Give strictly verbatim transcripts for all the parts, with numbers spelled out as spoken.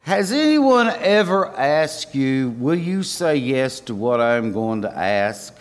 Has anyone ever asked you, will you say yes to what I'm going to ask?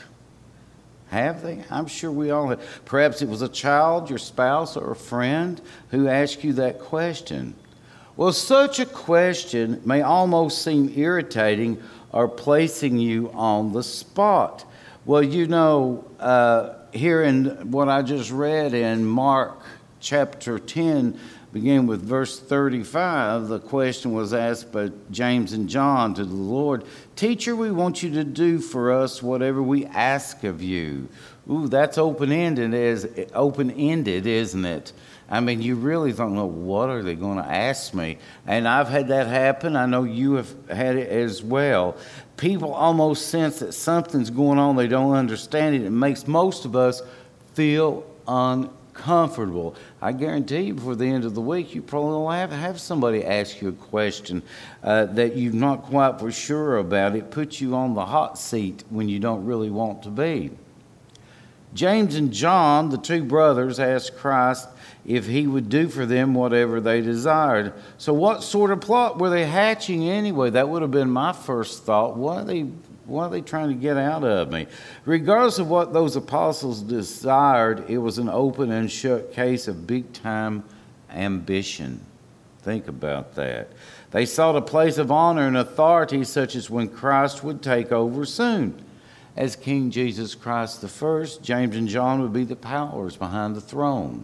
Have they? I'm sure we all have. Perhaps it was a child, your spouse, or a friend who asked you that question. Well, such a question may almost seem irritating or placing you on the spot. Well, you know, uh, here in what I just read in Mark chapter ten, beginning with verse thirty-five, the question was asked by James and John to the Lord, "Teacher, we want you to do for us whatever we ask of you." Ooh, that's open-ended, is open-ended, isn't it? I mean, you really don't know, what are they going to ask me? And I've had that happen. I know you have had it as well. People almost sense that something's going on. They don't understand it. It makes most of us feel uncomfortable. I guarantee you before the end of the week, you probably will have, have somebody ask you a question uh, that you're not quite for sure about. It puts you on the hot seat when you don't really want to be. James and John, the two brothers, asked Christ if he would do for them whatever they desired. So what sort of plot were they hatching anyway? That would have been my first thought. What are they, what are they trying to get out of me? Regardless of what those apostles desired, it was an open and shut case of big-time ambition. Think about that. They sought a place of honor and authority, such as when Christ would take over soon. As King Jesus Christ the First, James and John would be the powers behind the throne.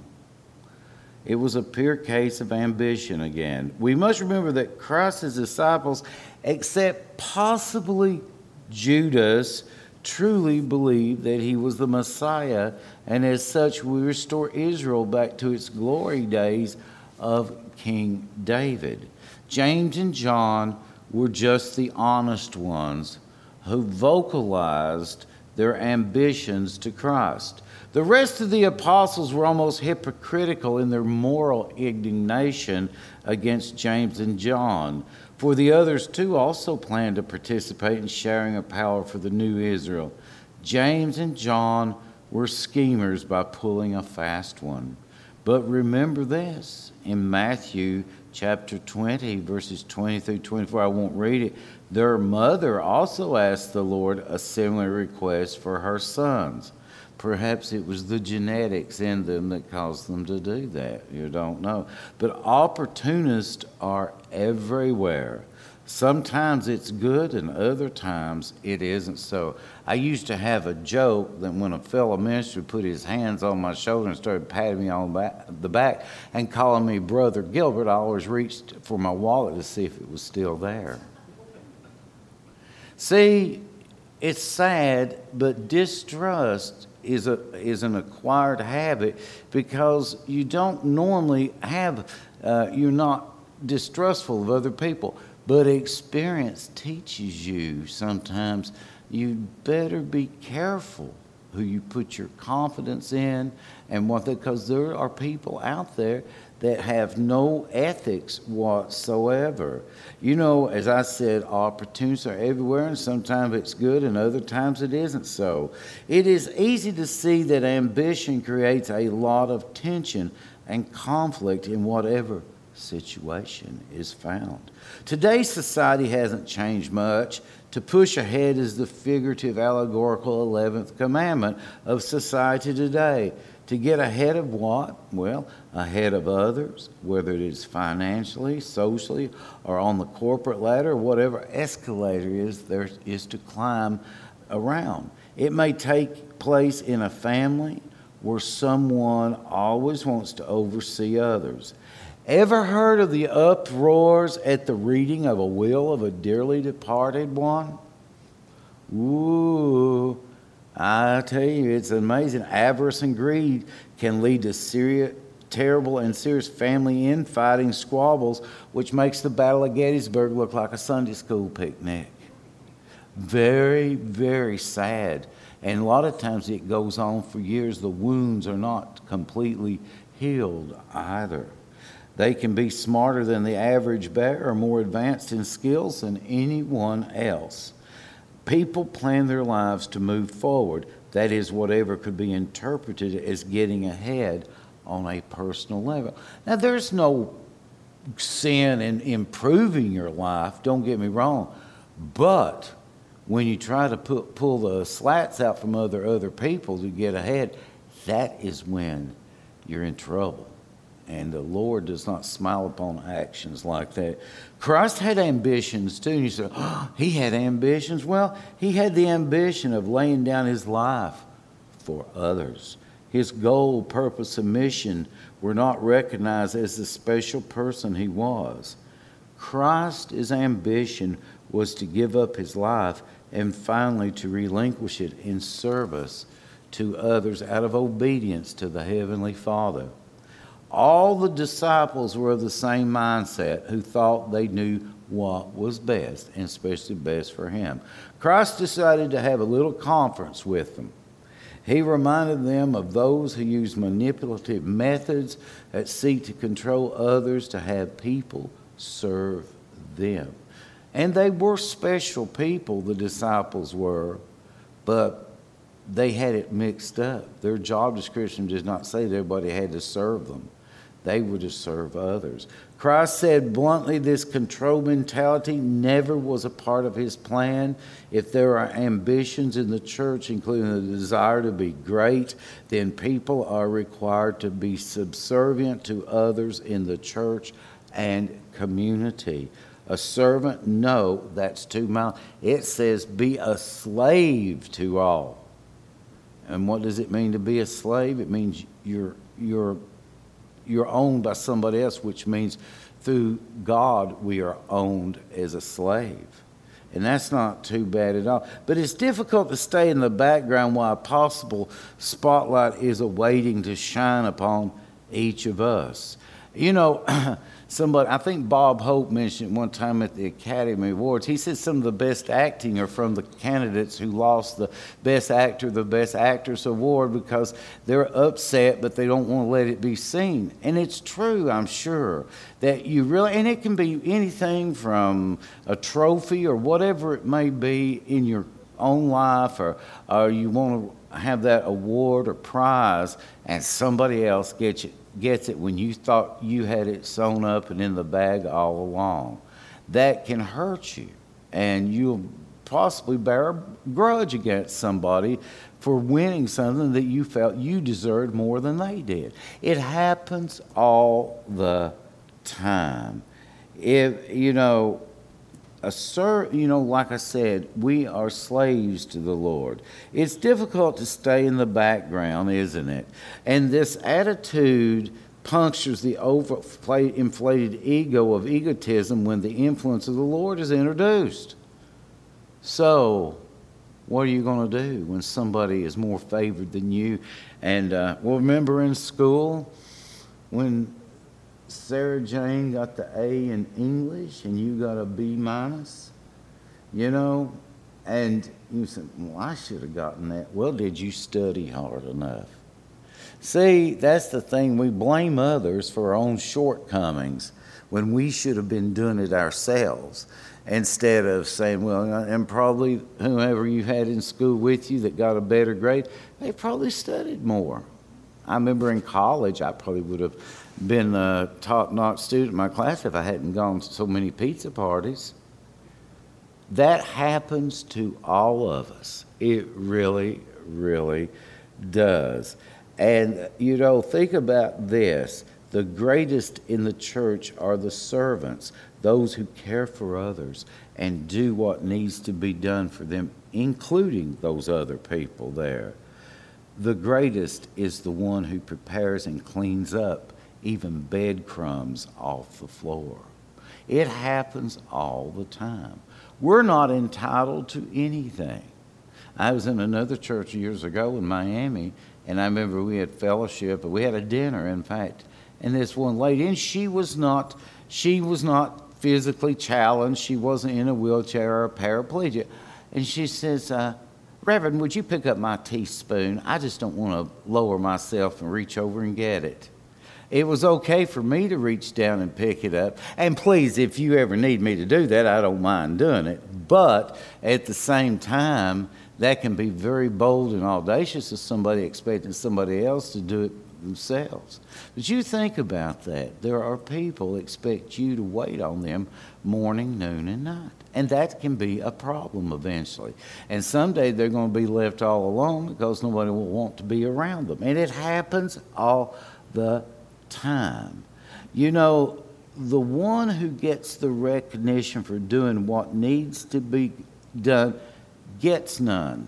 It was a pure case of ambition again. We must remember that Christ's disciples, except possibly Judas, truly believed that he was the Messiah, and as such we restore Israel back to its glory days of King David. James and John were just the honest ones who vocalized their ambitions to Christ. The rest of the apostles were almost hypocritical in their moral indignation against James and John, for the others too also planned to participate in sharing a power for the new Israel. James and John were schemers by pulling a fast one. But remember this, in Matthew chapter twenty, verses twenty through twenty-four, I won't read it, their mother also asked the Lord a similar request for her sons. Perhaps it was the genetics in them that caused them to do that. You don't know. But opportunists are everywhere. Sometimes it's good and other times it isn't so. I used to have a joke that when a fellow minister put his hands on my shoulder and started patting me on the back and calling me Brother Gilbert, I always reached for my wallet to see if it was still there. See, it's sad, but distrust is a is an acquired habit because you don't normally have, uh, you're not distrustful of other people, but experience teaches you sometimes you better be careful who you put your confidence in and what they, because there are people out there that have no ethics whatsoever. You know, as I said, opportunities are everywhere, and sometimes it's good and other times it isn't so. It is easy to see that ambition creates a lot of tension and conflict in whatever situation is found. Today's society hasn't changed much. To push ahead is the figurative, allegorical eleventh commandment of society today. To get ahead of what? Well, ahead of others, whether it is financially, socially, or on the corporate ladder, or whatever escalator is there is to climb around. It may take place in a family where someone always wants to oversee others. Ever heard of the uproars at the reading of a will of a dearly departed one? Ooh, I tell you, it's amazing. Avarice and greed can lead to serious, terrible and serious family infighting squabbles, which makes the Battle of Gettysburg look like a Sunday school picnic. Very, very sad. And a lot of times it goes on for years. The wounds are not completely healed either. They can be smarter than the average bear or more advanced in skills than anyone else. People plan their lives to move forward. That is, whatever could be interpreted as getting ahead on a personal level. Now, there's no sin in improving your life, don't get me wrong. But when you try to put, pull the slats out from other other people to get ahead, that is when you're in trouble. And the Lord does not smile upon actions like that. Christ had ambitions too. And you say, oh, he had ambitions. Well, he had the ambition of laying down his life for others. His goal, purpose, and mission were not recognized as the special person he was. Christ's ambition was to give up his life and finally to relinquish it in service to others out of obedience to the Heavenly Father. All the disciples were of the same mindset, who thought they knew what was best, and especially best for him. Christ decided to have a little conference with them. He reminded them of those who use manipulative methods that seek to control others to have people serve them. And they were special people, the disciples were, but they had it mixed up. Their job description does not say that everybody had to serve them. They were to serve others. Christ said bluntly, this control mentality never was a part of his plan. If there are ambitions in the church, including the desire to be great, then people are required to be subservient to others in the church and community. A servant, no, that's too mild. It says be a slave to all. And what does it mean to be a slave? It means you're you're you're owned by somebody else, which means through God we are owned as a slave. And that's not too bad at all. But it's difficult to stay in the background while a possible spotlight is awaiting to shine upon each of us. You know, somebody, I think Bob Hope mentioned one time at the Academy Awards, he said some of the best acting are from the candidates who lost the Best Actor, the Best Actress award because they're upset, but they don't want to let it be seen. And it's true, I'm sure, that you really, and it can be anything from a trophy or whatever it may be in your own life, or, or you want to have that award or prize, and somebody else gets it. gets it when you thought you had it sewn up and in the bag all along. That can hurt you, and you'll possibly bear a grudge against somebody for winning something that you felt you deserved more than they did. It happens all the time. If, you know, a ser- you know, like I said, we are slaves to the Lord. It's difficult to stay in the background, isn't it? And this attitude punctures the overinflated ego of egotism when the influence of the Lord is introduced. So, what are you going to do when somebody is more favored than you? And, uh, well, remember in school when Sarah Jane got the A in English and you got a B minus, you know, and you said, well, I should have gotten that. Well, did you study hard enough? See, that's the thing. We blame others for our own shortcomings when we should have been doing it ourselves, instead of saying, well, and probably whoever you had in school with you that got a better grade, they probably studied more. I remember in college, I probably would have been a top-notch student in my class if I hadn't gone to so many pizza parties. That happens to all of us. It really, really does. And, you know, think about this. The greatest in the church are the servants, those who care for others and do what needs to be done for them, including those other people there. The greatest is the one who prepares and cleans up even breadcrumbs off the floor. It happens all the time. We're not entitled to anything. I was in another church years ago in Miami, and I remember we had fellowship, we had a dinner, in fact, and this one lady, and she was not, she was not physically challenged. She wasn't in a wheelchair or a paraplegic. And she says, uh, Reverend, would you pick up my teaspoon? I just don't want to lower myself and reach over and get it. It was okay for me to reach down and pick it up. And please, if you ever need me to do that, I don't mind doing it. But at the same time, that can be very bold and audacious of somebody expecting somebody else to do it themselves. But you think about that. There are people that expect you to wait on them morning, noon, and night. And that can be a problem eventually. And someday they're going to be left all alone because nobody will want to be around them. And it happens all the time. You know, the one who gets the recognition for doing what needs to be done gets none.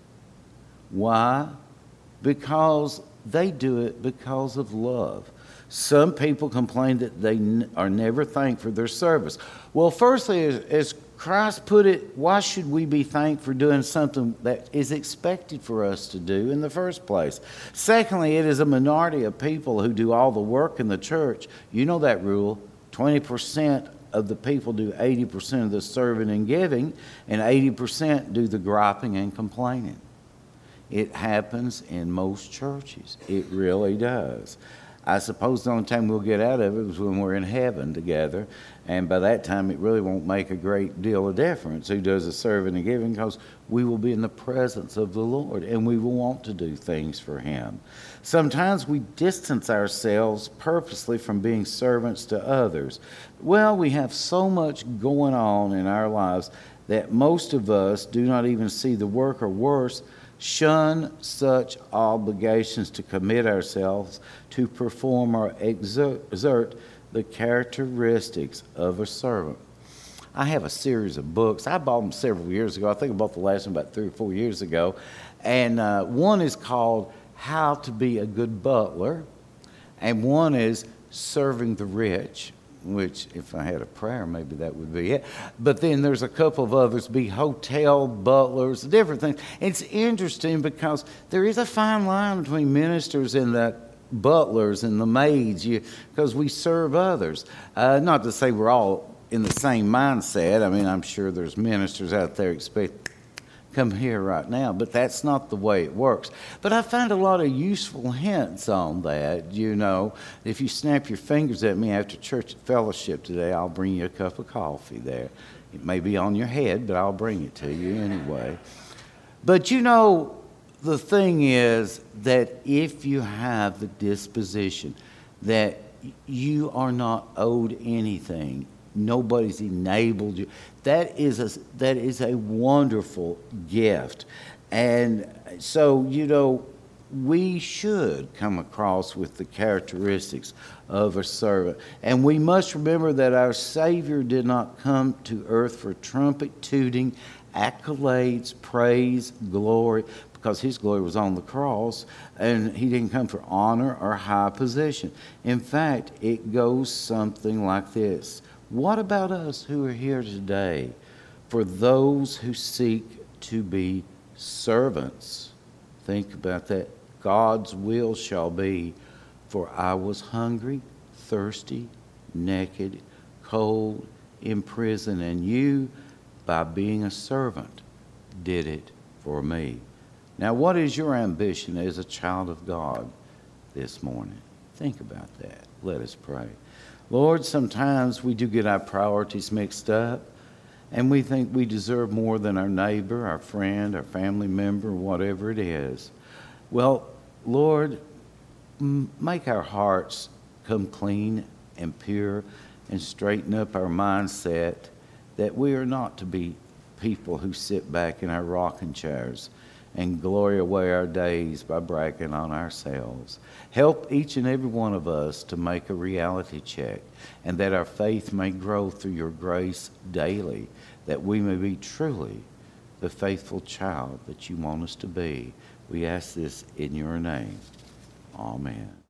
Why? Because they do it because of love. Some people complain that they n- are never thanked for their service. Well, firstly, as, as Christ put it, why should we be thanked for doing something that is expected for us to do in the first place? Secondly, it is a minority of people who do all the work in the church. You know that rule. twenty percent of the people do eighty percent of the serving and giving, and eighty percent do the griping and complaining. It happens in most churches. It really does. I suppose the only time we'll get out of it is when we're in heaven together, and by that time it really won't make a great deal of difference who does the serving and giving, because we will be in the presence of the Lord and we will want to do things for Him. Sometimes we distance ourselves purposely from being servants to others. Well, we have so much going on in our lives that most of us do not even see the work, or worse, shun such obligations to commit ourselves to perform or exert the characteristics of a servant. I have a series of books. I bought them several years ago. I think I bought the last one about three or four years ago. And uh, one is called How to Be a Good Butler, and one is Serving the Rich, which if I had a prayer, maybe that would be it. But then there's a couple of others, be hotel butlers, different things. It's interesting because there is a fine line between ministers and the butlers and the maids, you, because we serve others. Uh, not to say we're all in the same mindset. I mean, I'm sure there's ministers out there expect come here right now, but that's not the way it works. But I find a lot of useful hints on that. You know, if you snap your fingers at me after church fellowship today, I'll bring you a cup of coffee there. It may be on your head, but I'll bring it to you anyway. But you know, the thing is that if you have the disposition that you are not owed anything, nobody's enabled you, that is a, that is a wonderful gift. And so, you know, we should come across with the characteristics of a servant. And we must remember that our Savior did not come to earth for trumpet tooting, accolades, praise, glory, because His glory was on the cross, and He didn't come for honor or high position. In fact, it goes something like this. What about us who are here today? For those who seek to be servants, think about that. God's will shall be, for I was hungry, thirsty, naked, cold, in prison, and you, by being a servant, did it for me. Now, what is your ambition as a child of God this morning? Think about that. Let us pray. Lord, sometimes we do get our priorities mixed up, and we think we deserve more than our neighbor, our friend, our family member, whatever it is. Well, Lord, m- make our hearts come clean and pure, and straighten up our mindset that we are not to be people who sit back in our rocking chairs and glory away our days by bragging on ourselves. Help each and every one of us to make a reality check, and that our faith may grow through your grace daily, that we may be truly the faithful child that you want us to be. We ask this in your name. Amen.